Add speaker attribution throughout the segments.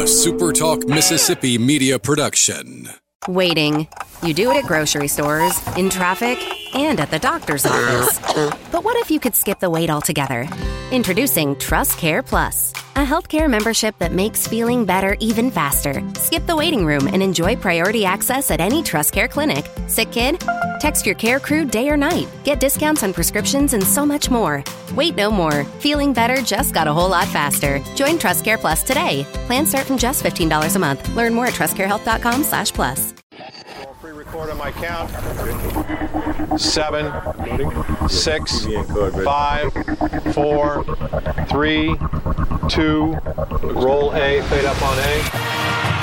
Speaker 1: SuperTalk Mississippi media production.
Speaker 2: Waiting. You do it at grocery stores, in traffic, and at the doctor's office. But what if you could skip the wait altogether? Introducing TrustCare Plus, a healthcare membership that makes feeling better even faster. Skip the waiting room and enjoy priority access at any TrustCare clinic. Sick kid? Text your care crew day or night. Get discounts on prescriptions and so much more. Wait no more. Feeling better just got a whole lot faster. Join TrustCare Plus today. Plans start from just $15 a month. Learn more at trustcarehealth.com/plus.
Speaker 3: Pre-record on my count. 7, 6, 5, 4, 3, 2. Roll A, fade up on A.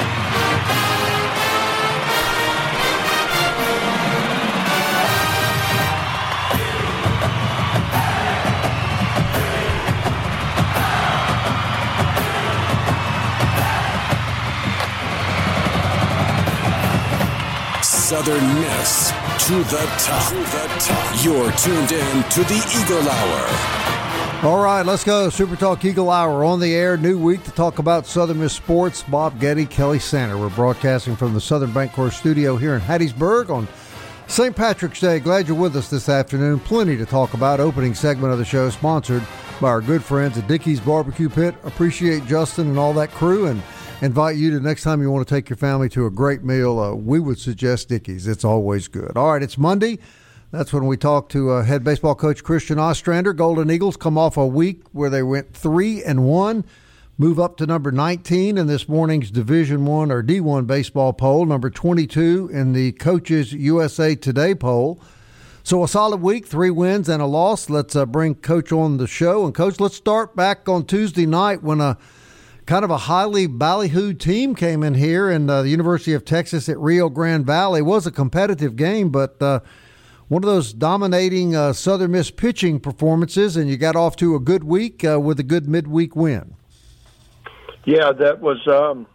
Speaker 1: Southern Miss to the top. You're tuned in to the Eagle Hour.
Speaker 4: All right, let's go. Super Talk Eagle Hour on the air. New week to talk about Southern Miss sports. Bob Getty, Kelly Sander. We're broadcasting from the Southern Bancorp studio here in Hattiesburg on St. Patrick's Day. Glad you're with us this afternoon. Plenty to talk about. Opening segment of the show sponsored by our good friends at Dickey's Barbecue Pit. Appreciate Justin and all that crew, and invite you to next time you want to take your family to a great meal, we would suggest Dickey's. It's always good. All right, it's Monday. That's when we talk to head baseball coach Christian Ostrander. Golden Eagles come off a week where they went 3-1, move up to number 19 in this morning's Division I or D1 baseball poll, number 22 in the Coaches USA Today poll. So a solid week, 3 wins and a loss. Let's bring Coach on the show. And, Coach, let's start back on Tuesday night when kind of a highly ballyhooed team came in here, and the University of Texas at Rio Grande Valley. It was a competitive game, but one of those dominating Southern Miss pitching performances, and you got off to a good week with a good midweek win. Yeah,
Speaker 5: that was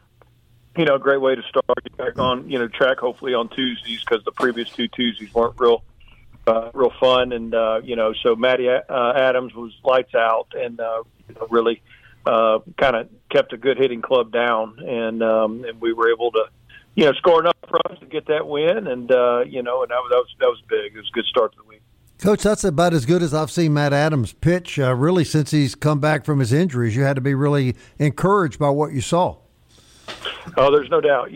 Speaker 5: a great way to start. Get back on track hopefully on Tuesdays, because the previous 2 Tuesdays weren't real fun, and so Matty Adams was lights out, and really kind of kept a good hitting club down, and we were able to, score enough runs to get that win, and and that was big. It was a good start to the week.
Speaker 4: Coach, that's about as good as I've seen Matt Adams pitch really since he's come back from his injuries. You had to be really encouraged by what you saw.
Speaker 5: Oh, there's no doubt.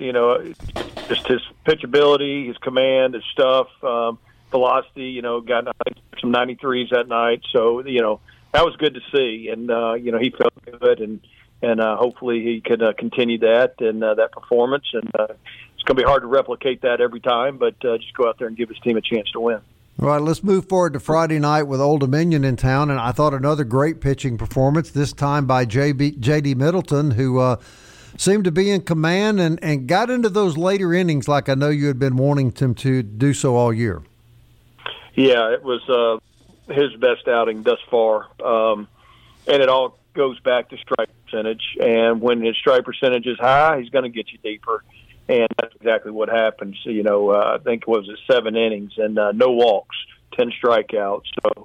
Speaker 5: Just his pitchability, his command, his stuff, velocity. Got some 93s that night, so that was good to see, and he felt good, and hopefully he could continue that and that performance. And it's going to be hard to replicate that every time, but just go out there and give his team a chance to win.
Speaker 4: All right, let's move forward to Friday night with Old Dominion in town, and I thought another great pitching performance, this time by J.D. Middleton, who seemed to be in command and got into those later innings like I know you had been wanting him to do so all year.
Speaker 5: Yeah, it was his best outing thus far, and it all goes back to strike percentage. And when his strike percentage is high, he's going to get you deeper, and that's exactly what happened. So, I think it was 7 innings and no walks, 10 strikeouts. So,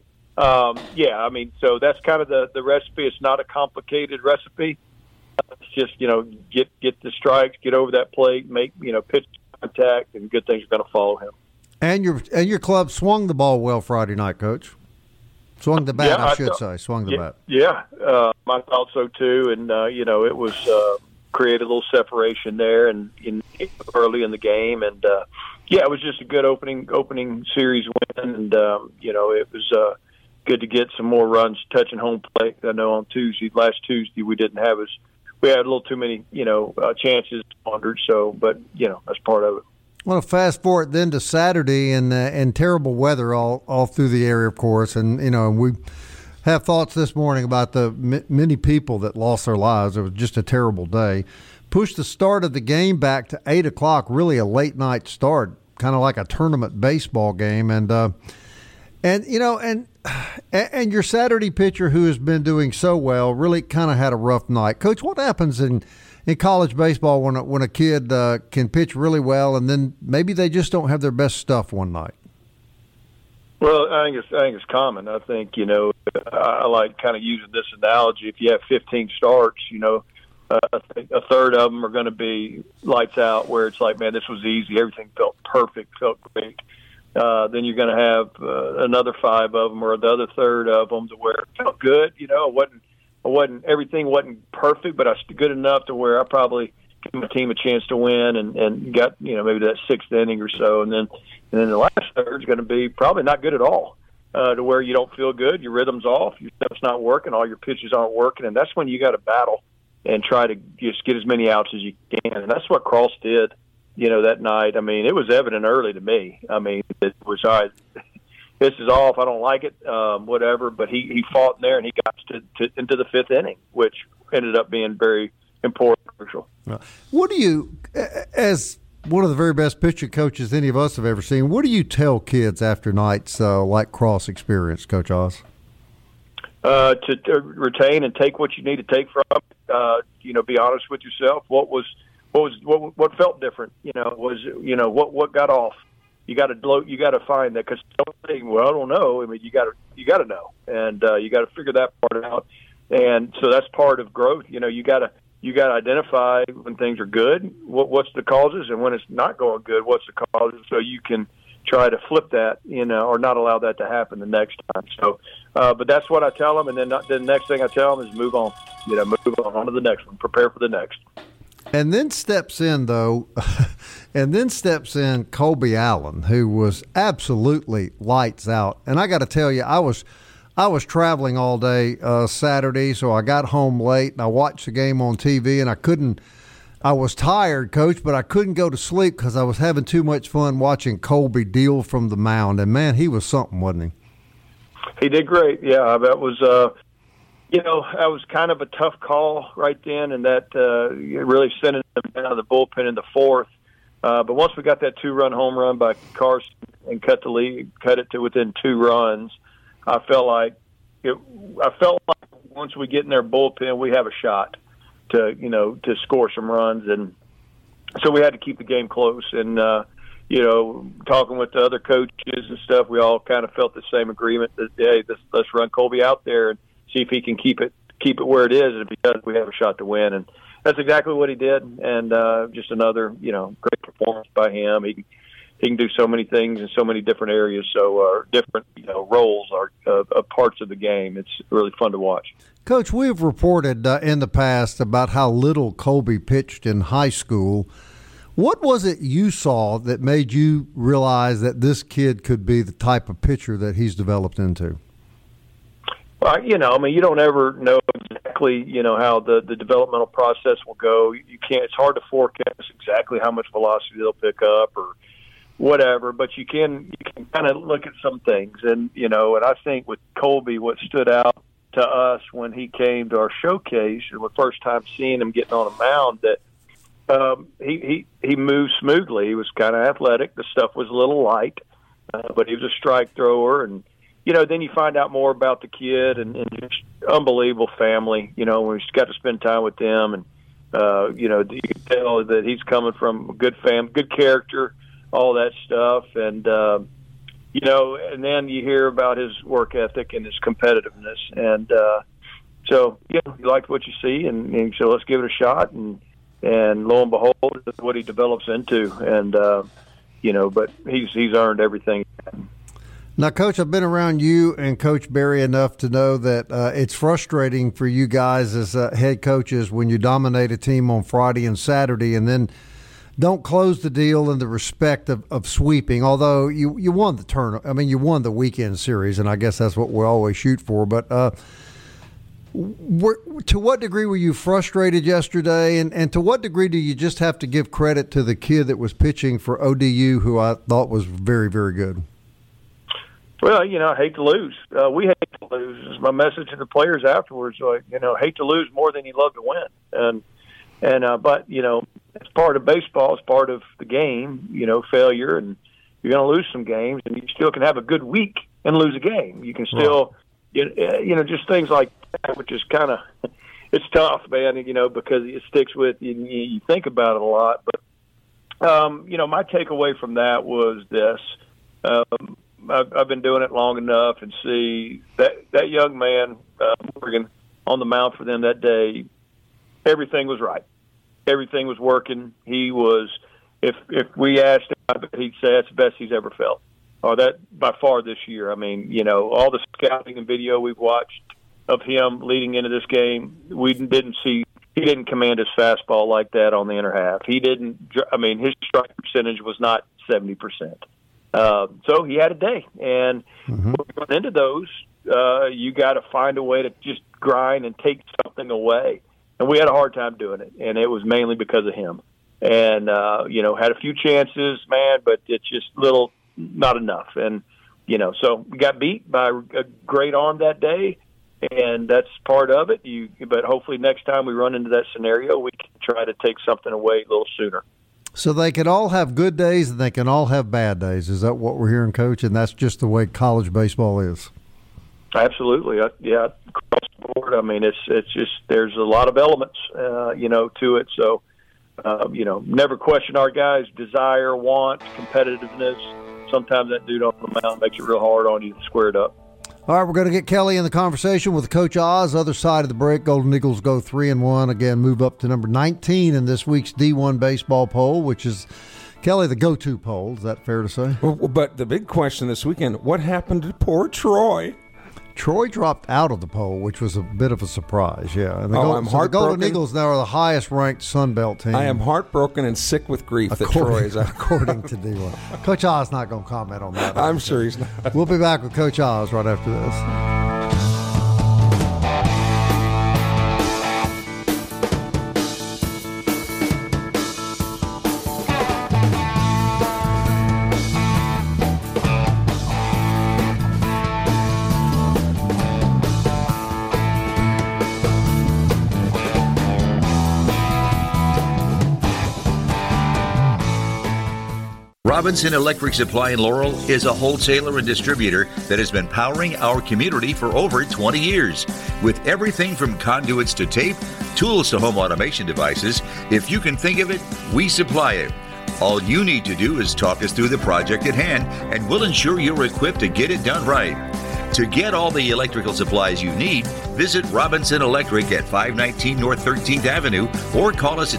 Speaker 5: so that's kind of the recipe. It's not a complicated recipe. It's just get the strikes, get over that plate, make pitch contact, and good things are going to follow him.
Speaker 4: And your club swung the ball well Friday night, Coach. Swung the bat, I should say. Swung the bat.
Speaker 5: Yeah, I thought so too. And it was created a little separation there, and early in the game, and it was just a good opening series win, and it was good to get some more runs touching home plate. I know on last Tuesday we didn't have we had a little too many chances squandered. So, but that's part of it.
Speaker 4: I want to fast forward then to Saturday and terrible weather all through the area, of course. And, we have thoughts this morning about the many people that lost their lives. It was just a terrible day. Pushed the start of the game back to 8 o'clock, really a late night start, kind of like a tournament baseball game. And your Saturday pitcher, who has been doing so well, really kind of had a rough night. Coach, what happens in college baseball when a kid can pitch really well and then maybe they just don't have their best stuff one night?
Speaker 5: Well, I think it's common. I think I like kind of using this analogy. If you have 15 starts, I think a third of them are going to be lights out, where it's like, man, this was easy. Everything felt perfect, felt great. Then you're going to have another 5 of them, or the other third of them, to where it felt good. Everything wasn't perfect, but I was good enough to where I probably give my team a chance to win, and got maybe that 6th inning or so, and then the last third is going to be probably not good at all, to where you don't feel good, your rhythm's off, your stuff's not working, all your pitches aren't working, and that's when you got to battle and try to just get as many outs as you can, and that's what Cross did, that night. I mean, it was evident early to me. I mean, it was all right. This is off. I don't like it, whatever. But he fought in there, and he got into the 5th inning, which ended up being very important, crucial.
Speaker 4: What do you, as one of the very best pitching coaches any of us have ever seen, what do you tell kids after nights like Cross experience, Coach Oz?
Speaker 5: To retain and take what you need to take from it. Be honest with yourself. What felt different? What got off? You got to find that, because don't think, well, I don't know. I mean, you got to know, and you got to figure that part out. And so that's part of growth. You got to identify when things are good, what's the causes, and when it's not going good, what's the causes, so you can try to flip that, or not allow that to happen the next time. So, but that's what I tell them, and then the next thing I tell them is move on. Move on to the next one. Prepare for the next.
Speaker 4: And then steps in, Colby Allen, who was absolutely lights out. And I got to tell you, I was traveling all day Saturday, so I got home late, and I watched the game on TV, and I was tired, Coach, but I couldn't go to sleep because I was having too much fun watching Colby deal from the mound. And, man, he was something, wasn't he?
Speaker 5: He did great. Yeah, that was that was kind of a tough call right then, and that really sent him down to the bullpen in the 4th. But once we got that 2-run home run by Carson and cut it to within 2 runs, I felt like once we get in their bullpen, we have a shot to score some runs, and so we had to keep the game close. And talking with the other coaches and stuff, we all kind of felt the same agreement that, hey, let's run Colby out there and see if he can keep it where it is, and if he does, we have a shot to win. And that's exactly what he did. And just another great performance by him. He can do so many things in so many different areas, so different roles are parts of the game. It's really fun to watch.
Speaker 4: Coach, we've reported in the past about how little Colby pitched in high school. What was it you saw that made you realize that this kid could be the type of pitcher that he's developed into?
Speaker 5: Well, you don't ever know exactly, how the developmental process will go. You can't. It's hard to forecast exactly how much velocity they'll pick up or whatever, but you can kind of look at some things. And and I think with Colby, what stood out to us when he came to our showcase, and the first time seeing him getting on a mound, that he moved smoothly. He was kind of athletic. The stuff was a little light, but he was a strike thrower. And then you find out more about the kid, and just unbelievable family. When we got to spend time with them, and you can tell that he's coming from a good family, good character, all that stuff, and and then you hear about his work ethic and his competitiveness, and so you like what you see, and so let's give it a shot, and lo and behold, that's what he develops into, and but he's earned everything.
Speaker 4: Now, Coach, I've been around you and Coach Berry enough to know that it's frustrating for you guys as head coaches when you dominate a team on Friday and Saturday and then don't close the deal in the respect of sweeping, although you won the tournament. I mean, you won the weekend series, and I guess that's what we always shoot for. But to what degree were you frustrated yesterday, and to what degree do you just have to give credit to the kid that was pitching for ODU, who I thought was very, very good?
Speaker 5: Well, I hate to lose. We hate to lose. Is my message to the players afterwards. Hate to lose more than you love to win. But it's part of baseball. It's part of the game. Failure, and you're going to lose some games, and you still can have a good week and lose a game. You can still, just things like that, which is kind of, it's tough, man. Because it sticks with you. You think about it a lot. But my takeaway from that was this. I've been doing it long enough and see that young man, Morgan, on the mound for them that day, everything was right. Everything was working. He was, if we asked him, he'd say that's the best he's ever felt. Or that by far this year. I mean, all the scouting and video we've watched of him leading into this game, we didn't see, he didn't command his fastball like that on the inner half. He didn't, his strike percentage was not 70%. So he had a day. And when we run into those, you got to find a way to just grind and take something away. And we had a hard time doing it. And it was mainly because of him. And, had a few chances, man, but it's just not enough. And, so we got beat by a great arm that day, and that's part of it. But hopefully next time we run into that scenario, we can try to take something away a little sooner.
Speaker 4: So they can all have good days and they can all have bad days. Is that what we're hearing, Coach? And that's just the way college baseball is. Absolutely. Yeah, across the board. I mean, it's just there's a lot of elements, to it. So, never question our guys' desire, want, competitiveness. Sometimes that dude on the mound makes it real hard on you to square it up. All right, we're going to get Kelly in the conversation with Coach Oz. Other side of the break, Golden Eagles go 3-1. Again, move up to number 19 in this week's D1 baseball poll, which is, Kelly, the go-to poll. Is that fair to say?
Speaker 6: Well, but the big question this weekend, what happened to poor Troy?
Speaker 4: Troy dropped out of the poll, which was a bit of a surprise, yeah. And
Speaker 6: I'm heartbroken.
Speaker 4: The Golden Eagles now are the highest-ranked Sun Belt team.
Speaker 6: I am heartbroken and sick with grief that Troy is out.
Speaker 4: According to D1. Coach Oz not going to comment on that.
Speaker 6: I'm sure he's not.
Speaker 4: We'll be back with Coach Oz right after this.
Speaker 7: Robinson Electric Supply in Laurel is a wholesaler and distributor that has been powering our community for over 20 years. With everything from conduits to tape, tools to home automation devices, if you can think of it, we supply it. All you need to do is talk us through the project at hand, and we'll ensure you're equipped to get it done right. To get all the electrical supplies you need, visit Robinson Electric at 519 North 13th Avenue or call us at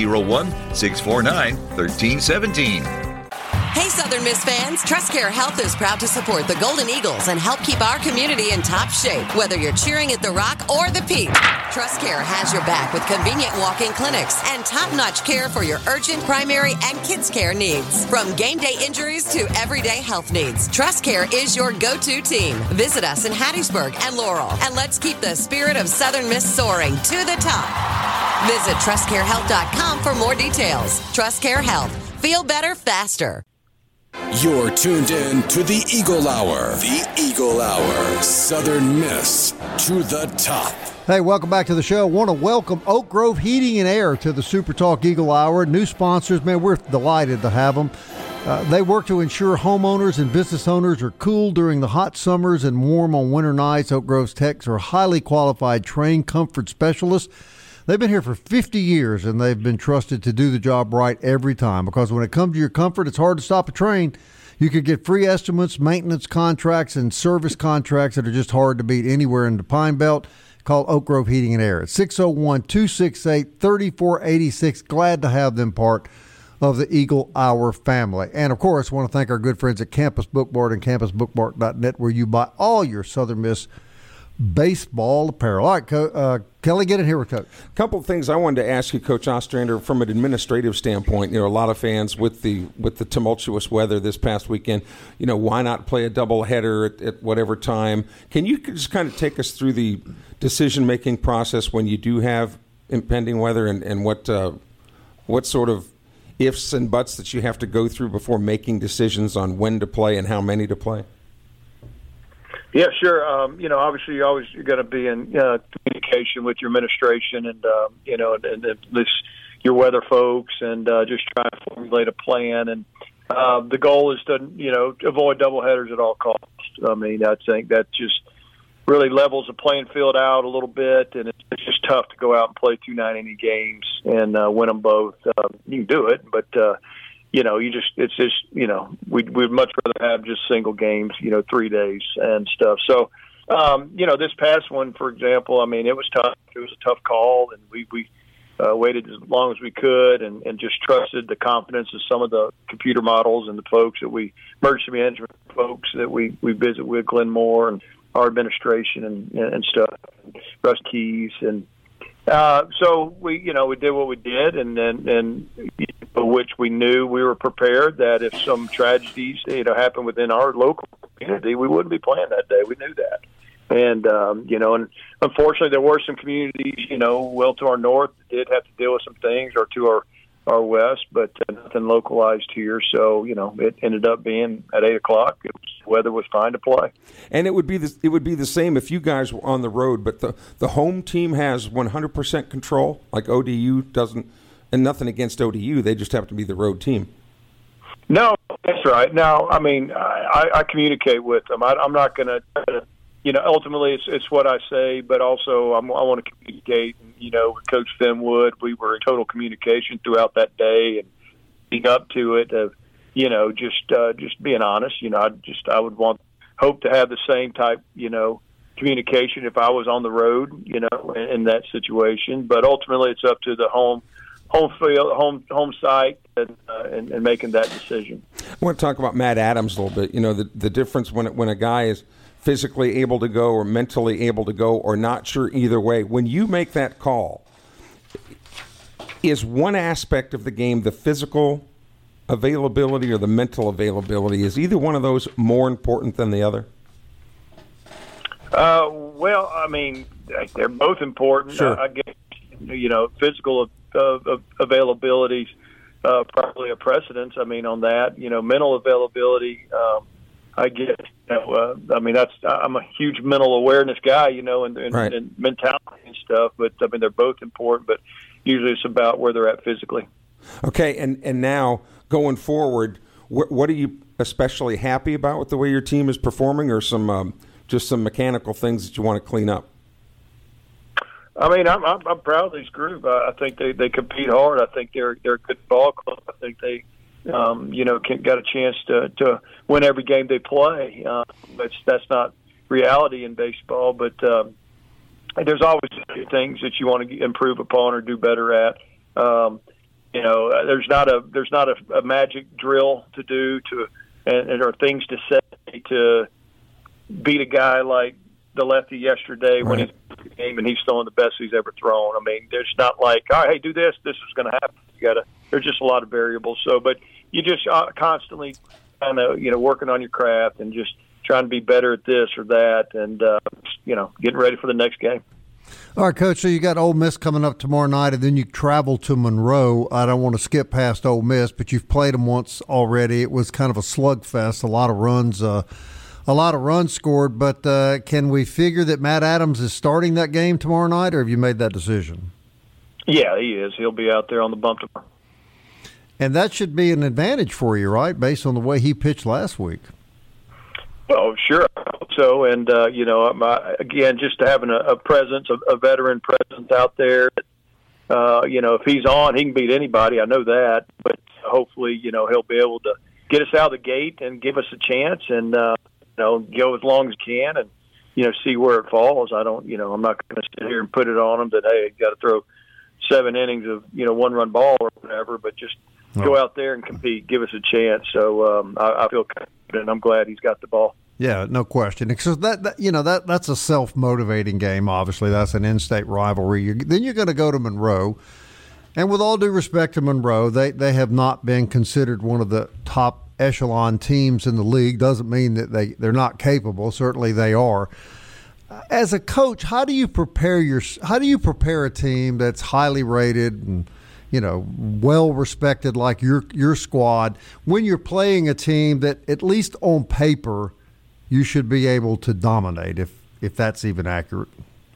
Speaker 7: 601-649-1317.
Speaker 8: Hey, Southern Miss fans, TrustCare Health is proud to support the Golden Eagles and help keep our community in top shape, whether you're cheering at the Rock or the Peak. TrustCare has your back with convenient walk-in clinics and top-notch care for your urgent, primary, and kids' care needs. From game day injuries to everyday health needs, TrustCare is your go-to team. Visit us in Hattiesburg and Laurel, and let's keep the spirit of Southern Miss soaring to the top. Visit TrustCareHealth.com for more details. TrustCare Health. Feel better faster.
Speaker 1: You're tuned in to the Eagle Hour. The Eagle Hour. Southern Miss to the top.
Speaker 4: Hey, welcome back to the show. Want to welcome Oak Grove Heating and Air to the Super Talk Eagle Hour. New sponsors, man, we're delighted to have them. They work to ensure homeowners and business owners are cool during the hot summers and warm on winter nights. Oak Grove's techs are highly qualified, trained comfort specialists. They've been here for 50 years, and they've been trusted to do the job right every time, because when it comes to your comfort, it's hard to stop a train. You could get free estimates, maintenance contracts, and service contracts that are just hard to beat anywhere in the Pine Belt. Call Oak Grove Heating and Air at 601-268-3486. Glad to have them part of the Eagle Hour family. And, of course, I want to thank our good friends at Campus Bookmart and campusbookmart.net, where you buy all your Southern Miss baseball apparel. All right, Kelly, get in here with Coach.
Speaker 6: A couple of things I wanted to ask you, Coach Ostrander, from an administrative standpoint. A lot of fans with the tumultuous weather this past weekend, why not play a doubleheader at whatever time? Can you just kind of take us through the decision-making process when you do have impending weather and what sort of ifs and buts that you have to go through before making decisions on when to play and how many to play?
Speaker 5: Yeah, sure. Obviously, you're always going to be in communication with your administration and your weather folks, and just trying to formulate a plan. And the goal is to, avoid doubleheaders at all costs. I mean, I think that just really levels the playing field out a little bit, and it's just tough to go out and play 2 9-inning games and win them both. You can do it, but we'd much rather have just single games, 3 days and stuff. So, this past one, for example, I mean, it was tough. It was a tough call, and we waited as long as we could and just trusted the confidence of some of the computer models and the folks that emergency management folks that we visit with, Glenn Moore and our administration and stuff, Russ Keys. And so we did what we did, and which we knew we were prepared that if some tragedies, happened within our local community, we wouldn't be playing that day. We knew that. And, and unfortunately there were some communities, well to our north that did have to deal with some things, or to our west, but nothing localized here. So, it ended up being at 8:00. Weather was fine to play. And
Speaker 6: it would be the same if you guys were on the road, but the home team has 100% control, like ODU doesn't, and nothing against ODU. They just happen to be the road team.
Speaker 5: No, that's right. Now, I mean, I communicate with them. I'm not going to, ultimately it's what I say, but also I want to communicate. With Coach Finwood, we were in total communication throughout that day and leading up to it. Just being honest. I would hope to have the same type, communication if I was on the road, in that situation. But ultimately, it's up to the home field, home site, and making that decision.
Speaker 6: I want to talk about Matt Adams a little bit. The difference when a guy is physically able to go or mentally able to go or not sure either way. When you make that call, is one aspect of the game the physical availability or the mental availability? Is either one of those more important than the other?
Speaker 5: Well, I mean, they're both important.
Speaker 6: Sure.
Speaker 5: I guess, physical availability probably a precedence. I mean, on that, mental availability, I guess, I'm a huge mental awareness guy,
Speaker 6: Right.
Speaker 5: and mentality and stuff, but I mean, they're both important, but usually it's about where they're at physically.
Speaker 6: Okay. And now going forward, what are you especially happy about with the way your team is performing, or some mechanical things that you want to clean up?
Speaker 5: I mean, I'm proud of this group. I think they compete hard. I think they're a good ball club. I think they, got a chance to win every game they play. That's not reality in baseball, but there's always things that you want to improve upon or do better at. There's not a magic drill to do and or things to say to beat a guy like the lefty yesterday when he's in the game and he's throwing the best he's ever thrown. I mean, there's not like, all right, hey, do this. This is going to happen. There's just a lot of variables. So, but you just constantly kind of, working on your craft and just trying to be better at this or that, and getting ready for the next game.
Speaker 4: All right, Coach, so you got Ole Miss coming up tomorrow night, and then you travel to Monroe. I don't want to skip past Ole Miss, but you've played them once already. It was kind of a slugfest, a lot of runs scored, but can we figure that Matt Adams is starting that game tomorrow night, or have you made that decision?
Speaker 5: Yeah, he is. He'll be out there on the bump tomorrow.
Speaker 4: And that should be an advantage for you, right, based on the way he pitched last week?
Speaker 5: Well, sure. So, and, again, just having a presence, a veteran presence out there, if he's on, he can beat anybody. I know that. But hopefully, he'll be able to get us out of the gate and give us a chance and, go as long as he can and, see where it falls. I'm not going to sit here and put it on him that, hey, you got to throw 7 innings of, one-run ball or whatever, but just go out there and compete, give us a chance. So I feel confident. I'm glad he's got the ball. Yeah,
Speaker 4: no question. So that's a self-motivating game. Obviously, that's an in-state rivalry. Then you're going to go to Monroe, and with all due respect to Monroe, they have not been considered one of the top echelon teams in the league. Doesn't mean that they're not capable. Certainly, they are. As a coach, how do you prepare a team that's highly rated and well respected like your squad when you're playing a team that at least on paper you should be able to dominate, if that's even accurate?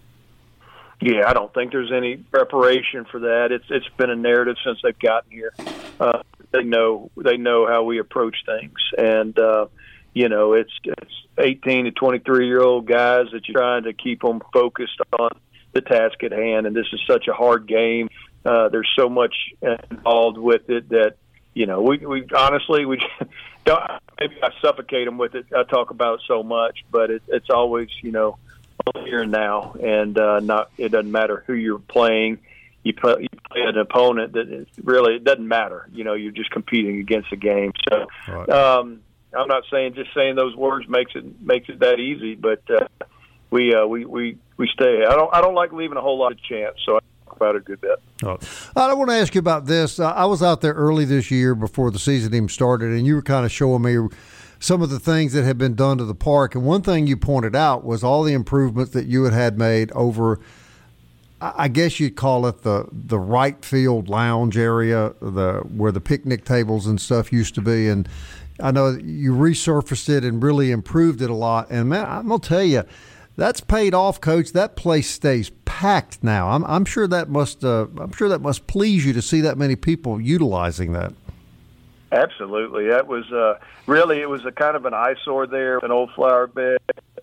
Speaker 5: Yeah, I don't think there's any preparation for that. It's been a narrative since they've gotten here. They know how we approach things, and it's 18 to 23-year-old guys that you're trying to keep them focused on the task at hand. And this is such a hard game. There's so much involved with it that, we honestly, don't, maybe I suffocate them with it. I talk about it so much, but it's always, here and now. And it doesn't matter who you're playing. you play an opponent that is really, it doesn't matter. You're just competing against the game. So I'm not saying those words makes it that easy, but we stay. I don't like leaving a whole lot of chance, so I talk about it a good bit.
Speaker 4: I want to ask you about this. I was out there early this year before the season even started, and you were kind of showing me some of the things that had been done to the park. And one thing you pointed out was all the improvements that you had made over, I guess you'd call it the right field lounge area, where the picnic tables and stuff used to be. And I know you resurfaced it and really improved it a lot. And man, I'm gonna tell you, that's paid off, Coach. That place stays packed now. I'm sure that must please you to see that many people utilizing that.
Speaker 5: Absolutely. That was it was a kind of an eyesore there, an old flower bed.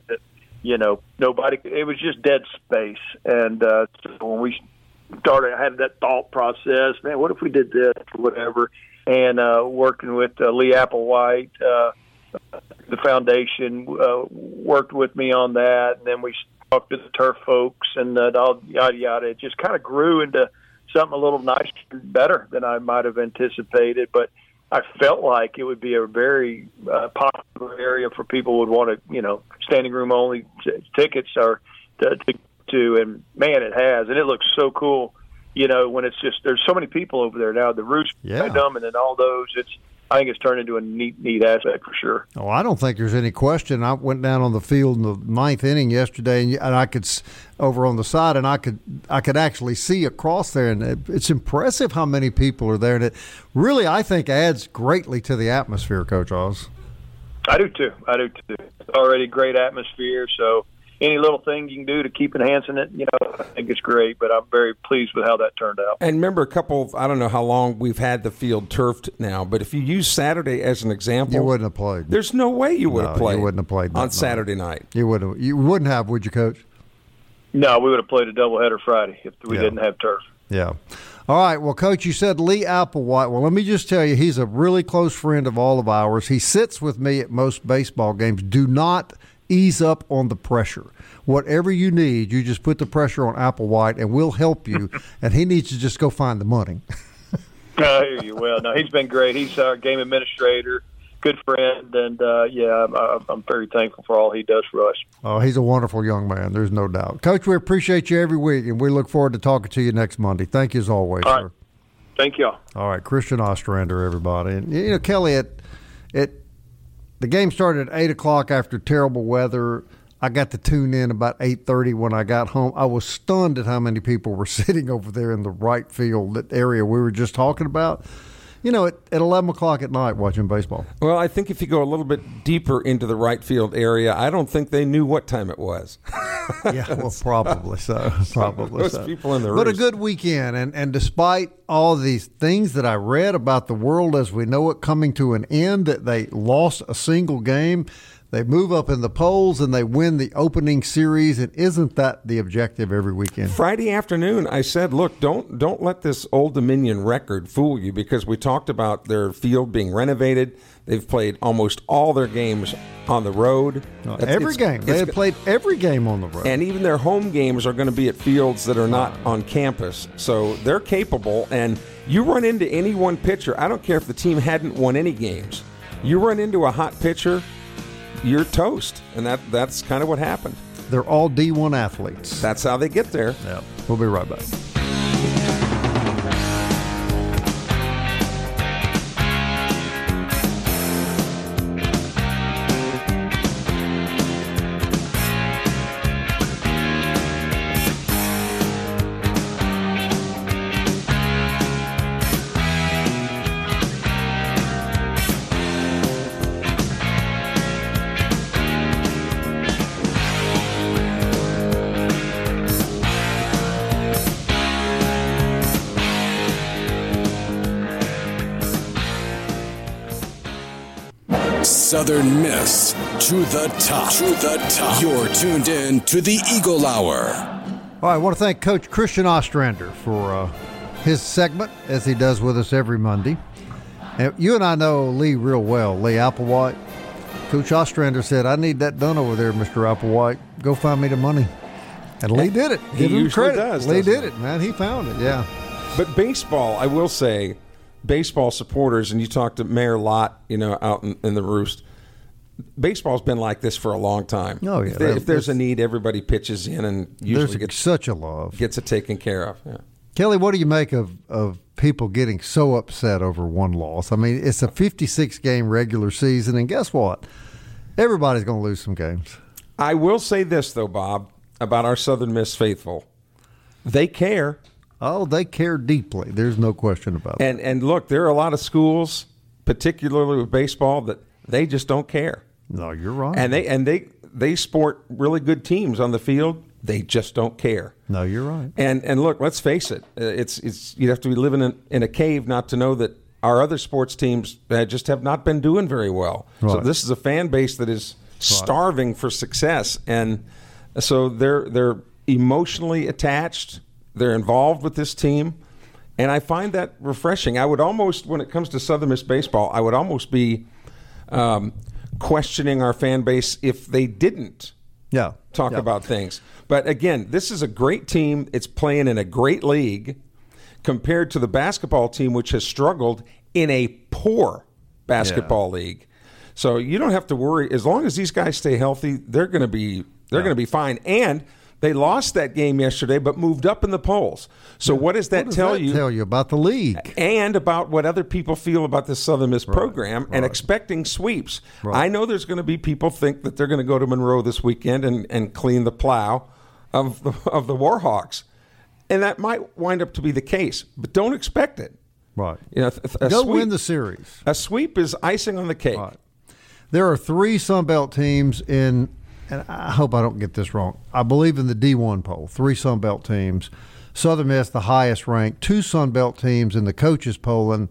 Speaker 5: Nobody. It was just dead space. And when we started, I had that thought process. Man, what if we did this or whatever? And working with Lee Applewhite, the foundation worked with me on that, and then we talked to the turf folks and all yada yada. It just kind of grew into something a little nicer, better than I might have anticipated. But I felt like it would be a very popular area for people who would want to, standing room only tickets or to, and man, it has, and it looks so cool. When it's just, there's so many people over there now, the roof's dumb, and then all those, I think it's turned into a neat aspect for sure.
Speaker 4: Oh, I don't think there's any question. I went down on the field in the ninth inning yesterday, and I could over on the side, and I could actually see across there, and it's impressive how many people are there, and it really, I think, adds greatly to the atmosphere, Coach Oz.
Speaker 5: I do too. It's already a great atmosphere, so any little thing you can do to keep enhancing it, I think it's great, but I'm very pleased with how that turned out.
Speaker 6: And remember, I don't know how long we've had the field turfed now, but if you use Saturday as an example,
Speaker 4: you wouldn't have played.
Speaker 6: There's no way you would have played.
Speaker 4: You wouldn't have played
Speaker 6: on Saturday night.
Speaker 4: You wouldn't have, would you, Coach?
Speaker 5: No, we would have played a doubleheader Friday if we didn't have turf.
Speaker 4: Yeah. All right. Well, Coach, you said Lee Applewhite. Well, let me just tell you, he's a really close friend of all of ours. He sits with me at most baseball games. Do not ease up on the pressure. Whatever you need, you just put the pressure on Applewhite, and we'll help you. And he needs to just go find the money.
Speaker 5: I hear you. Well, no, he's been great. He's our game administrator, good friend, and I'm very thankful for all he does for us.
Speaker 4: Oh, he's a wonderful young man. There's no doubt. Coach, we appreciate you every week, and we look forward to talking to you next Monday. Thank you as always,
Speaker 5: all
Speaker 4: sir.
Speaker 5: Right. Thank you all.
Speaker 4: All right, Christian Ostrander, everybody. And, Kelly, the game started at 8 o'clock after terrible weather. I got to tune in about 8:30 when I got home. I was stunned at how many people were sitting over there in the right field, that area we were just talking about. At 11 o'clock at night watching baseball.
Speaker 6: Well, I think if you go a little bit deeper into the right field area, I don't think they knew what time it was.
Speaker 4: Yeah, well, probably so.
Speaker 6: Most people in the
Speaker 4: But a good weekend, and despite all these things that I read about the world as we know it coming to an end, that they lost a single game, they move up in the polls and they win the opening series. And isn't that the objective every weekend?
Speaker 6: Friday afternoon, I said, look, don't let this Old Dominion record fool you, because we talked about their field being renovated. They've played almost all their games on the road.
Speaker 4: Every game. They have played every game on the road.
Speaker 6: And even their home games are going to be at fields that are not on campus. So they're capable. And you run into any one pitcher, I don't care if the team hadn't won any games. You run into a hot pitcher, you're toast. And that's kind of what happened.
Speaker 4: They're all D1 athletes.
Speaker 6: That's how they get there.
Speaker 4: Yeah. We'll be right back.
Speaker 1: Southern Miss to the top. To the top. You're tuned in to the Eagle Hour.
Speaker 4: All right, I want to thank Coach Christian Ostrander for his segment, as he does with us every Monday. And you and I know Lee real well, Lee Applewhite. Coach Ostrander said, I need that done over there, Mr. Applewhite. Go find me the money. And Lee did it.
Speaker 6: He
Speaker 4: Give him
Speaker 6: usually
Speaker 4: credit.
Speaker 6: does,
Speaker 4: Lee
Speaker 6: doesn't
Speaker 4: did it, man. He found it, yeah.
Speaker 6: But baseball, I will say, baseball supporters, and you talk to Mayor Lott, out in the Roost, baseball's been like this for a long time.
Speaker 4: Oh, yeah.
Speaker 6: If there's a need, everybody pitches in and usually gets
Speaker 4: such a love.
Speaker 6: Gets it taken care of. Yeah.
Speaker 4: Kelly, what do you make of people getting so upset over one loss? I mean, it's a 56-game regular season, and guess what? Everybody's going to lose some games.
Speaker 6: I will say this, though, Bob, about our Southern Miss faithful. They care.
Speaker 4: Oh, they care deeply. There's no question about it.
Speaker 6: And look, there are a lot of schools, particularly with baseball, that they just don't care.
Speaker 4: No, you're right.
Speaker 6: And they sport really good teams on the field. They just don't care.
Speaker 4: No, you're right.
Speaker 6: And look, let's face it. It's you have to be living in a cave not to know that our other sports teams just have not been doing very well. Right. So this is a fan base that is starving for success, and so they're emotionally attached. They're involved with this team, and I find that refreshing. I would almost, when it comes to Southern Miss baseball, I would almost be questioning our fan base if they didn't talk about things. But again, this is a great team. It's playing in a great league compared to the basketball team, which has struggled in a poor basketball league. So you don't have to worry. As long as these guys stay healthy, they're going to be fine. And they lost that game yesterday, but moved up in the polls. So what does that tell you?
Speaker 4: Tell you about the league
Speaker 6: and about what other people feel about this Southern Miss program and expecting sweeps. Right. I know there's going to be people think that they're going to go to Monroe this weekend and clean the plow of the Warhawks, and that might wind up to be the case. But don't expect it.
Speaker 4: Right.
Speaker 6: Go
Speaker 4: win the series.
Speaker 6: A sweep is icing on the cake.
Speaker 4: Right. There are 3 Sun Belt teams in. And I hope I don't get this wrong. I believe in the D1 poll, 3 Sun Belt teams. Southern Miss, the highest ranked. 2 Sun Belt teams in the coaches poll. And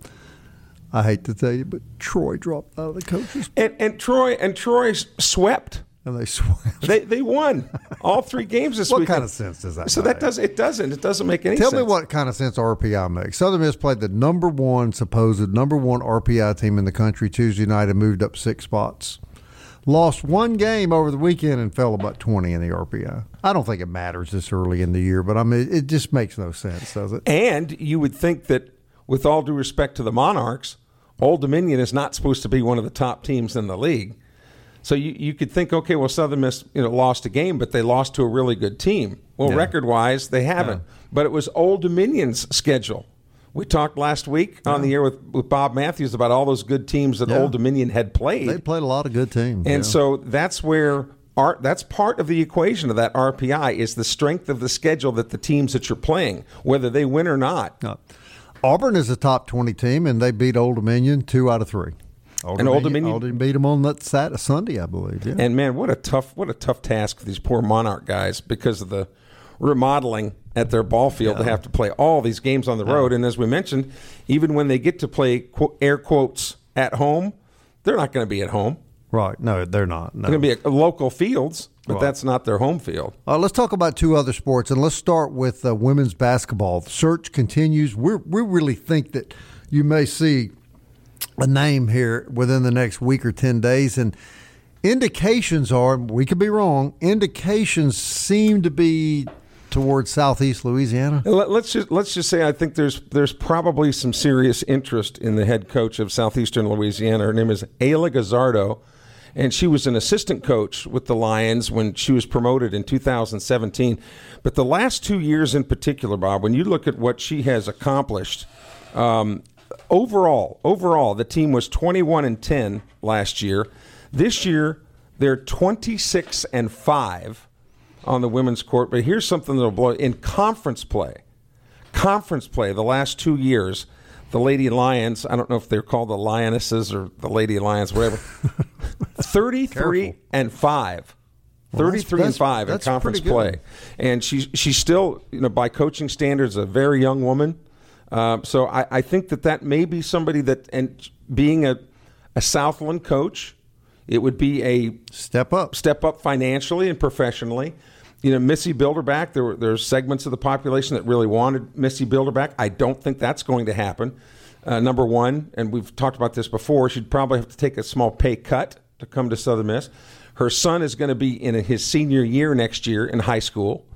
Speaker 4: I hate to tell you, but Troy dropped out of the coaches poll.
Speaker 6: And Troy swept.
Speaker 4: And they swept.
Speaker 6: They won all 3 games this weekend.
Speaker 4: What kind of sense does that
Speaker 6: make? It doesn't make any sense.
Speaker 4: Tell me what kind of sense RPI makes. Southern Miss played the supposed number one RPI team in the country Tuesday night and moved up 6 spots. Lost 1 game over the weekend and fell about 20 in the RPI. I don't think it matters this early in the year, but I mean, it just makes no sense, does it?
Speaker 6: And you would think that, with all due respect to the Monarchs, Old Dominion is not supposed to be one of the top teams in the league. So you could think, okay, well, Southern Miss lost a game, but they lost to a really good team. Well, record-wise, they haven't. But it was Old Dominion's schedule. We talked last week on the air with Bob Matthews about all those good teams that Old Dominion had played.
Speaker 4: They played a lot of good teams.
Speaker 6: And so that's where that's part of the equation of that RPI is the strength of the schedule that the teams that you're playing, whether they win or not.
Speaker 4: Auburn is a top 20 team, and they beat Old Dominion 2 out of 3. Old Dominion beat them on that Sunday, I believe. Yeah.
Speaker 6: And, man, what a tough task for these poor Monarch guys because of the remodeling at their ball field to have to play all these games on the road. And as we mentioned, even when they get to play, air quotes, at home, they're not going to be at home.
Speaker 4: Right. No, they're not. No.
Speaker 6: They're going to be at local fields, but that's not their home field.
Speaker 4: Let's talk about 2 other sports, and let's start with women's basketball. The search continues. We really think that you may see a name here within the next week or 10 days, and indications are, we could be wrong, indications seem to be towards Southeast Louisiana.
Speaker 6: Let's just say I think there's probably some serious interest in the head coach of Southeastern Louisiana. Her name is Ayla Gazzardo, and she was an assistant coach with the Lions when she was promoted in 2017. But the last 2 years in particular, Bob, when you look at what she has accomplished, overall, the team was 21-10 last year. This year, they're 26-5 on the women's court. But here's something that'll blow in conference play. The last 2 years, the Lady Lions, I don't know if they're called the Lionesses or the Lady Lions, whatever, 33-5. 33-5 in conference play. And she's still, by coaching standards, a very young woman. So I think that may be somebody that, and being a Southland coach, it would be a step up financially and professionally. Missy Bilderback, there's segments of the population that really wanted Missy Bilderback. I don't think that's going to happen. Number one, and we've talked about this before, she'd probably have to take a small pay cut to come to Southern Miss. Her son is going to be in his senior year next year in high school.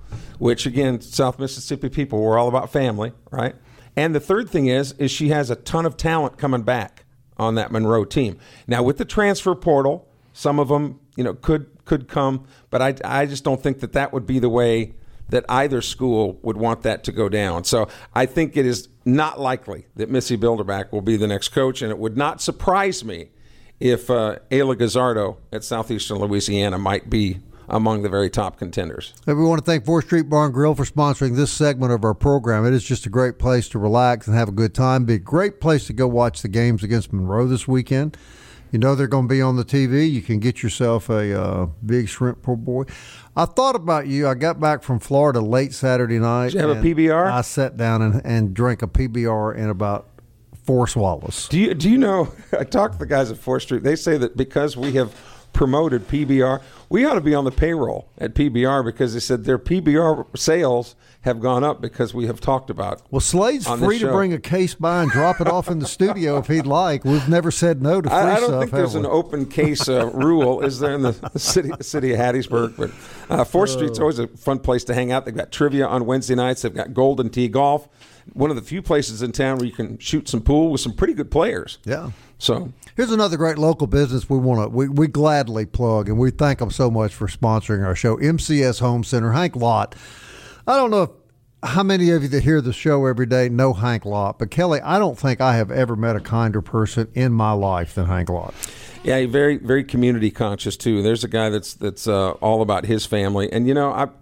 Speaker 6: which, again, South Mississippi people, we're all about family, right? And the third thing is she has a ton of talent coming back on that Monroe team. Now, with the transfer portal, some of them, could come, but I just don't think that would be the way that either school would want that to go down. So I think it is not likely that Missy Bilderback will be the next coach, and it would not surprise me if Ayla Gazzardo at Southeastern Louisiana might be among the very top contenders.
Speaker 4: And we want to thank 4th Street Bar and Grill for sponsoring this segment of our program. It is just a great place to relax and have a good time. Be a great place to go watch the games against Monroe this weekend. They're going to be on the TV. You can get yourself a big shrimp po' boy. I thought about you. I got back from Florida late Saturday night.
Speaker 6: Did you have a PBR?
Speaker 4: I sat down and drank a PBR in about 4 swallows.
Speaker 6: Do you know, I talked to the guys at 4th Street. They say that because we have promoted PBR, we ought to be on the payroll at PBR, because they said their PBR sales have gone up because we have talked about.
Speaker 4: Well, Slade's free to bring a case by and drop it off in the studio if he'd like. We've never said no to free stuff.
Speaker 6: I don't think there's an open case rule, is there, in the city of Hattiesburg? But 4th Street's always a fun place to hang out. They've got trivia on Wednesday nights. They've got Golden Tee Golf, one of the few places in town where you can shoot some pool with some pretty good players.
Speaker 4: Yeah.
Speaker 6: So
Speaker 4: here's another great local business we gladly plug, and we thank them so much for sponsoring our show. MCS Home Center, Hank Lott. I don't know how many of you that hear the show every day know Hank Lott, but Kelly, I don't think I have ever met a kinder person in my life than Hank Lott.
Speaker 6: Yeah, he's very, very community conscious too. There's a guy that's all about his family, and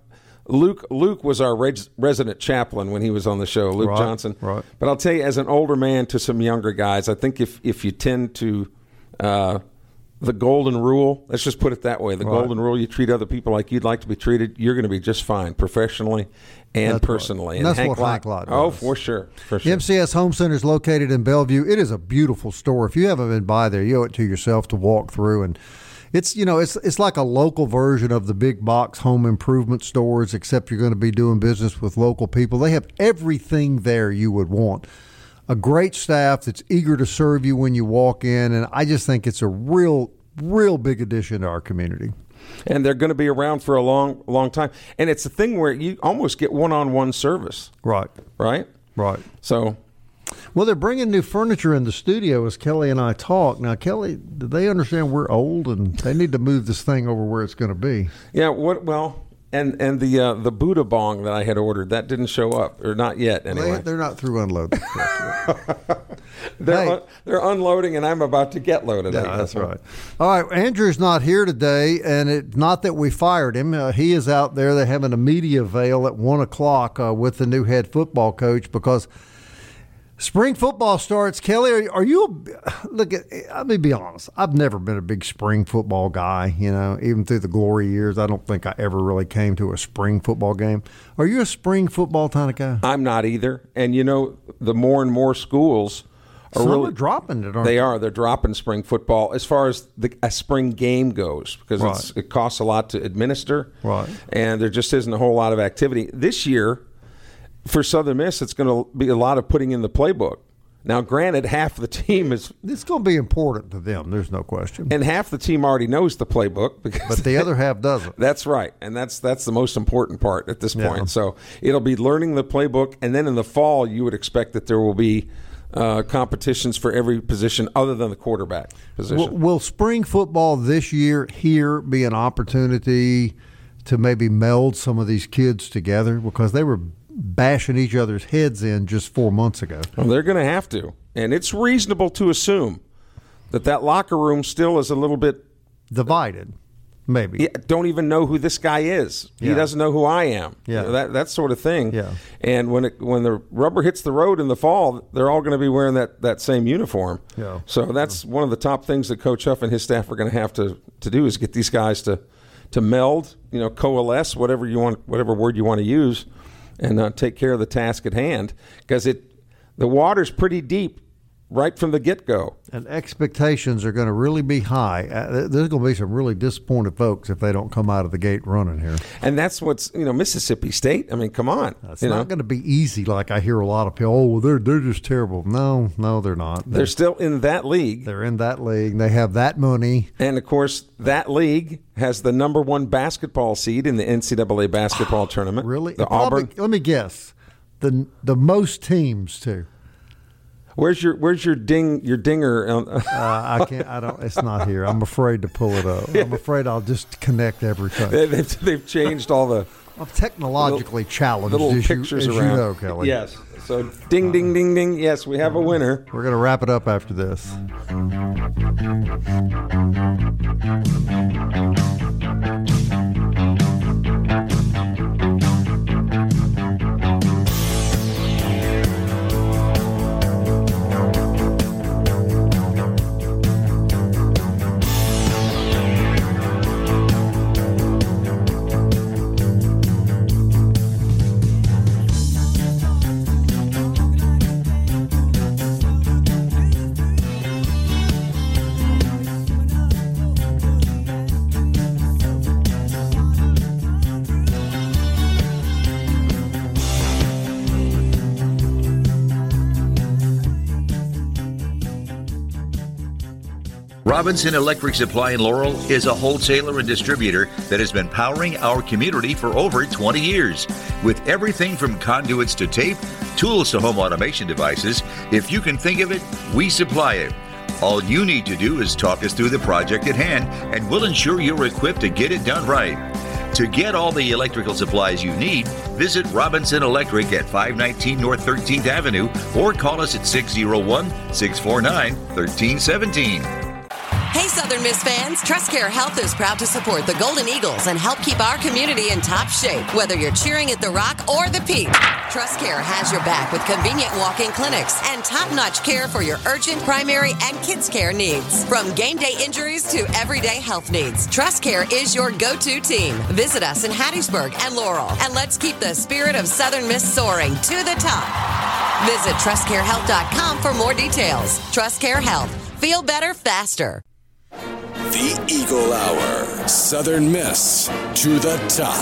Speaker 6: Luke was our resident chaplain when he was on the show, Luke Johnson.
Speaker 4: Right.
Speaker 6: But I'll tell you, as an older man to some younger guys, I think if you tend to the golden rule, let's just put it that way, the golden rule, you treat other people like you'd like to be treated, you're going to be just fine professionally and personally.
Speaker 4: And
Speaker 6: that's
Speaker 4: what Hank Lott does.
Speaker 6: Oh, for sure.
Speaker 4: The MCS Home Center is located in Bellevue. It is a beautiful store. If you haven't been by there, you owe it to yourself to walk through, and it's it's like a local version of the big box home improvement stores, except you're going to be doing business with local people. They have everything there you would want. A great staff that's eager to serve you when you walk in, and I just think it's a real big addition to our community.
Speaker 6: And they're going to be around for a long, long time. And it's a thing where you almost get one-on-one service.
Speaker 4: Right.
Speaker 6: So,
Speaker 4: well, they're bringing new furniture in the studio as Kelly and I talk. Now, Kelly, do they understand we're old and they need to move this thing over where it's going to be?
Speaker 6: Yeah. And the Buddha bong that I had ordered, that didn't show up, or not yet anyway.
Speaker 4: They're not through unloading.
Speaker 6: They're unloading, and I'm about to get loaded.
Speaker 4: Yeah, that's right. All right, Andrew's not here today, and it's not that we fired him. He is out there. They're having a media avail at 1 o'clock with the new head football coach because spring football starts. Kelly, are you let me be honest. I've never been a big spring football guy, even through the glory years. I don't think I ever really came to a spring football game. Are you a spring football kind of guy?
Speaker 6: I'm not either. And, the more and more schools are
Speaker 4: dropping it, aren't
Speaker 6: they? They're dropping spring football as far as a spring game goes, because it costs a lot to administer.
Speaker 4: Right.
Speaker 6: And there just isn't a whole lot of activity. This year, for Southern Miss, it's going to be a lot of putting in the playbook. Now, granted, half the team is...
Speaker 4: It's going to be important to them, there's no question.
Speaker 6: And half the team already knows the playbook.
Speaker 4: But the other half doesn't.
Speaker 6: That's right. And that's the most important part at this point. Yeah. So it'll be learning the playbook, and then in the fall, you would expect that there will be competitions for every position other than the quarterback position.
Speaker 4: Will spring football this year here be an opportunity to maybe meld some of these kids together? Because they were bashing each other's heads in just 4 months ago.
Speaker 6: Well, they're going to have to. And it's reasonable to assume that locker room still is a little bit
Speaker 4: divided, maybe.
Speaker 6: Yeah, don't even know who this guy is. Yeah. He doesn't know who I am.
Speaker 4: Yeah.
Speaker 6: That sort of thing.
Speaker 4: Yeah.
Speaker 6: And when the rubber hits the road in the fall, they're all going to be wearing that same uniform.
Speaker 4: Yeah.
Speaker 6: So that's one of the top things that Coach Huff and his staff are going to have to do is get these guys to meld, coalesce, whatever word you want to use, and take care of the task at hand, because the water's pretty deep right from the get-go.
Speaker 4: And expectations are going to really be high. There's going to be some really disappointed folks if they don't come out of the gate running here.
Speaker 6: And that's what's, Mississippi State. I mean, come on.
Speaker 4: It's not going to be easy like I hear a lot of people, oh, well, they're just terrible. No, they're not.
Speaker 6: They're still in that league.
Speaker 4: They're in that league. They have that money.
Speaker 6: And, of course, that league has the number 1 basketball seed in the NCAA basketball tournament.
Speaker 4: Really?
Speaker 6: Auburn.
Speaker 4: Let me guess. The most teams, too.
Speaker 6: Where's your dinger?
Speaker 4: I can't. I don't. It's not here. I'm afraid to pull it up. I'm afraid I'll just connect everything.
Speaker 6: They've changed all the.
Speaker 4: I'm technologically challenged.
Speaker 6: Little pictures around.
Speaker 4: You know, Kelly.
Speaker 6: Yes. So ding, ding, ding, ding. Yes, we have a winner.
Speaker 4: We're going to wrap it up after this.
Speaker 7: Robinson Electric Supply in Laurel is a wholesaler and distributor that has been powering our community for over 20 years. With everything from conduits to tape, tools to home automation devices, if you can think of it, we supply it. All you need to do is talk us through the project at hand, and we'll ensure you're equipped to get it done right. To get all the electrical supplies you need, visit Robinson Electric at 519 North 13th Avenue or call us at 601-649-1317.
Speaker 8: Hey, Southern Miss fans, TrustCare Health is proud to support the Golden Eagles and help keep our community in top shape, whether you're cheering at the Rock or the Peak. TrustCare has your back with convenient walk-in clinics and top-notch care for your urgent, primary, and kids' care needs. From game day injuries to everyday health needs, TrustCare is your go-to team. Visit us in Hattiesburg and Laurel, and let's keep the spirit of Southern Miss soaring to the top. Visit TrustCareHealth.com for more details. TrustCare Health. Feel better faster.
Speaker 1: The Eagle Hour. Southern Miss to the top.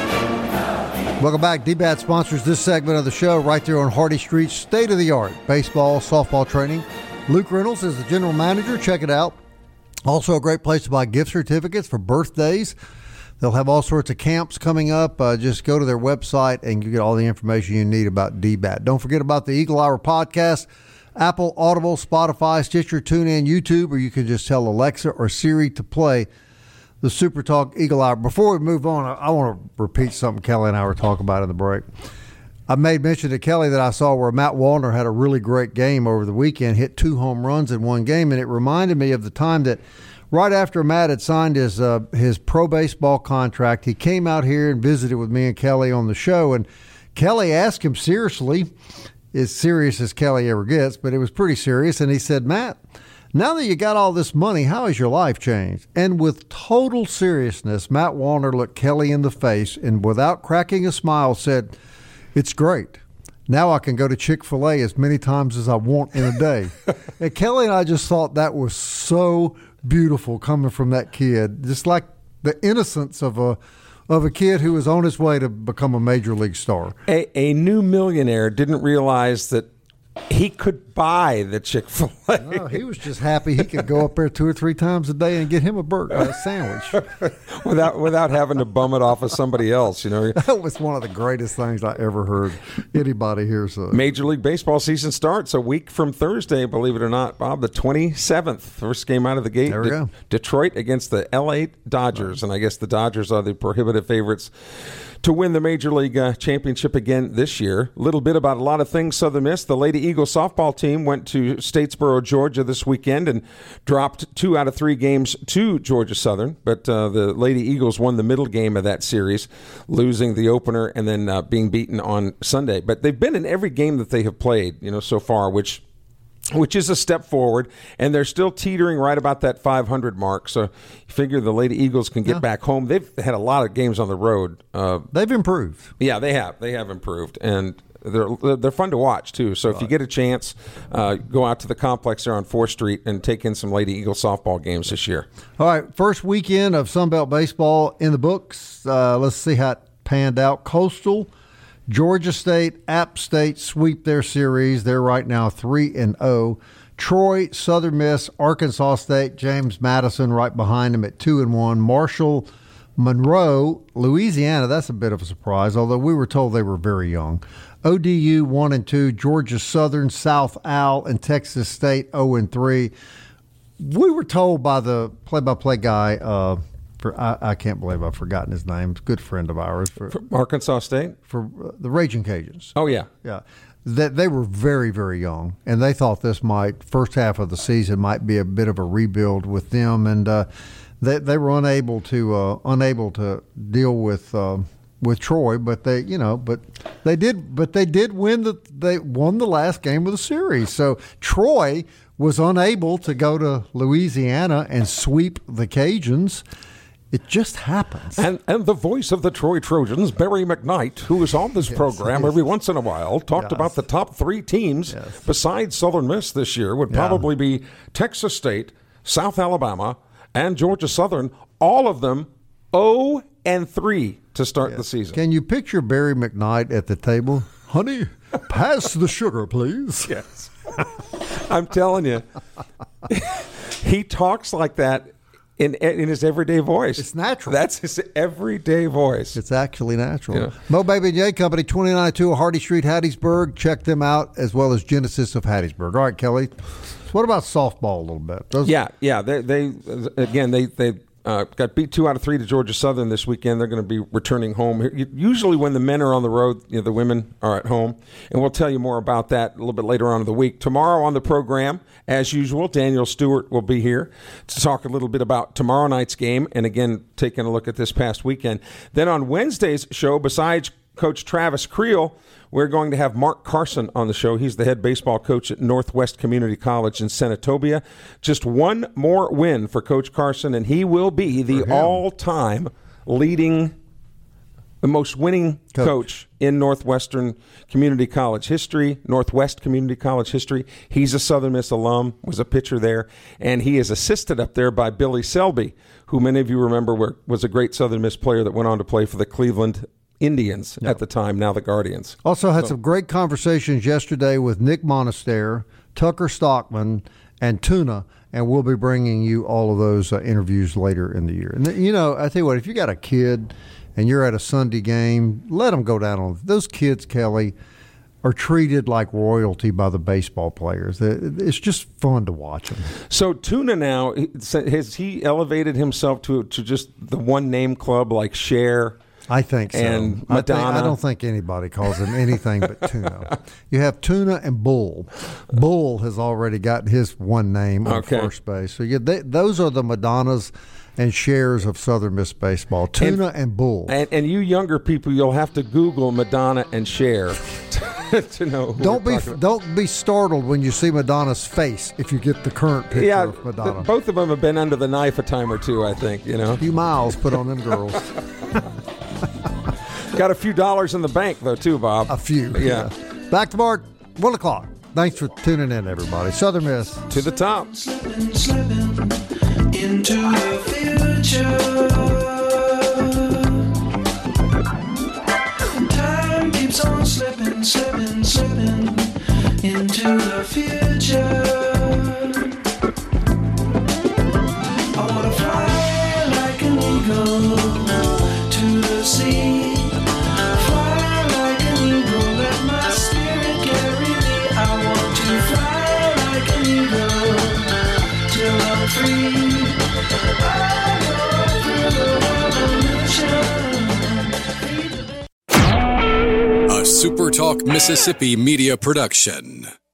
Speaker 4: Welcome back. DBAT sponsors this segment of the show right there on Hardy Street. State-of-the-art baseball, softball training. Luke Reynolds is the general manager. Check it out. Also a great place to buy gift certificates for birthdays. They'll have all sorts of camps coming up. Just go to their website and you get all the information you need about DBAT. Don't forget about the Eagle Hour podcast. Apple, Audible, Spotify, Stitcher, TuneIn, YouTube, or you can just tell Alexa or Siri to play the Super Talk Eagle Hour. Before we move on, I want to repeat something Kelly and I were talking about in the break. I made mention to Kelly that I saw where Matt Wallner had a really great game over the weekend, hit 2 home runs in one game, and it reminded me of the time that right after Matt had signed his pro baseball contract, he came out here and visited with me and Kelly on the show, and Kelly asked him seriously, as serious as Kelly ever gets, but it was pretty serious. And he said, Matt, now that you got all this money, how has your life changed? And with total seriousness, Matt Wallner looked Kelly in the face and without cracking a smile said, it's great. Now I can go to Chick-fil-A as many times as I want in a day. And Kelly and I just thought that was so beautiful coming from that kid, just like the innocence of a kid who was on his way to become a major league star.
Speaker 6: A new millionaire didn't realize that he could buy the Chick-fil-A.
Speaker 4: No, he was just happy he could go up there 2 or 3 times a day and get him a sandwich.
Speaker 6: without having to bum it off of somebody else, you know.
Speaker 4: That was one of the greatest things I ever heard anybody here say.
Speaker 6: Major League Baseball season starts a week from Thursday, believe it or not, Bob, the 27th. First game out of the gate.
Speaker 4: There we go.
Speaker 6: Detroit against the L.A. Dodgers, and I guess the Dodgers are the prohibitive favorites to win the Major League Championship again this year. A little bit about a lot of things Southern Miss. The Lady Eagles softball team went to Statesboro, Georgia this weekend and dropped 2 out of 3 games to Georgia Southern. But the Lady Eagles won the middle game of that series, losing the opener and then being beaten on Sunday. But they've been in every game that they have played, so far, which is a step forward, and they're still teetering right about that 500 mark. So you figure the Lady Eagles can get back home. They've had a lot of games on the road.
Speaker 4: They've improved.
Speaker 6: Yeah, they have. They have improved. And they're fun to watch too. So if you get a chance, go out to the complex there on 4th Street and take in some Lady Eagle softball games this year.
Speaker 4: All right, first weekend of Sunbelt baseball in the books. Let's see how it panned out. Coastal, Georgia State, App State sweep their series. They're right now 3-0. Troy, Southern Miss, Arkansas State, James Madison right behind them at 2-1. Marshall, Monroe, Louisiana, that's a bit of a surprise, although we were told they were very young. ODU 1-2, Georgia Southern, South Al, and Texas State 0-3. We were told by the play-by-play guy, I can't believe I've forgotten his name. It's a good friend of ours.
Speaker 6: For Arkansas State?
Speaker 4: For the Raging Cajuns.
Speaker 6: Oh, yeah.
Speaker 4: Yeah. That they were very, very young, and they thought this first half of the season might be a bit of a rebuild with them, and they were unable to deal with Troy, but they did win they won the last game of the series. So Troy was unable to go to Louisiana and sweep the Cajuns. It just happens.
Speaker 6: And the voice of the Troy Trojans, Barry McKnight, who is on this program every once in a while, talked about the top 3 teams besides Southern Miss this year would probably be Texas State, South Alabama, and Georgia Southern, all of them 0-3 to start the season.
Speaker 4: Can you picture Barry McKnight at the table? Honey, pass the sugar, please.
Speaker 6: Yes. I'm telling you, he talks like that in his everyday voice.
Speaker 4: It's natural.
Speaker 6: That's his everyday voice.
Speaker 4: It's actually natural.
Speaker 6: Yeah.
Speaker 4: Mo Baby and Jay Company, 2902 Hardy Street, Hattiesburg. Check them out, as well as Genesis of Hattiesburg. All right, Kelly. What about softball a little bit?
Speaker 6: Yeah. They got beat 2 out of 3 to Georgia Southern this weekend. They're going to be returning home. Usually when the men are on the road, the women are at home. And we'll tell you more about that a little bit later on in the week. Tomorrow on the program, as usual, Daniel Stewart will be here to talk a little bit about tomorrow night's game and, again, taking a look at this past weekend. Then on Wednesday's show, besides Coach Travis Creel, we're going to have Mark Carson on the show. He's the head baseball coach at Northwest Community College in Senatobia. Just one more win for Coach Carson, and he will be the all-time leading, the most winning coach in Northwestern Community College history, Northwest Community College history. He's a Southern Miss alum, was a pitcher there, and he is assisted up there by Billy Selby, who many of you remember was a great Southern Miss player that went on to play for the Cleveland Indians at the time, now the Guardians.
Speaker 4: Also had some great conversations yesterday with Nick Monaster, Tucker Stockman, and Tuna, and we'll be bringing you all of those interviews later in the year. And, I tell you what, if you got a kid and you're at a Sunday game, let them go down on those kids, Kelly, are treated like royalty by the baseball players. It's just fun to watch them.
Speaker 6: So Tuna now, has he elevated himself to just the one-name club like Cher?
Speaker 4: I think so.
Speaker 6: And Madonna.
Speaker 4: I don't think anybody calls him anything but Tuna. You have Tuna and Bull. Bull has already gotten his one name on first base. So those are the Madonnas and Chers of Southern Miss baseball. Tuna and Bull.
Speaker 6: And you younger people, you'll have to Google Madonna and Cher to know who
Speaker 4: Don't be startled when you see Madonna's face if you get the current picture of Madonna.
Speaker 6: Both of them have been under the knife a time or two, I think.
Speaker 4: A few miles put on them girls.
Speaker 6: Got a few dollars in the bank, though, too, Bob.
Speaker 4: A few. Yeah. Back to Mark, 1 o'clock. Thanks for tuning in, everybody. Southern Miss.
Speaker 6: To the top.
Speaker 9: Slipping into the future. Time keeps on slipping into the future. I want to fly like an eagle to the sea. Fly like an eagle, let my spirit carry me. I want to fly like an eagle till I'm free.
Speaker 1: A SuperTalk Mississippi media production.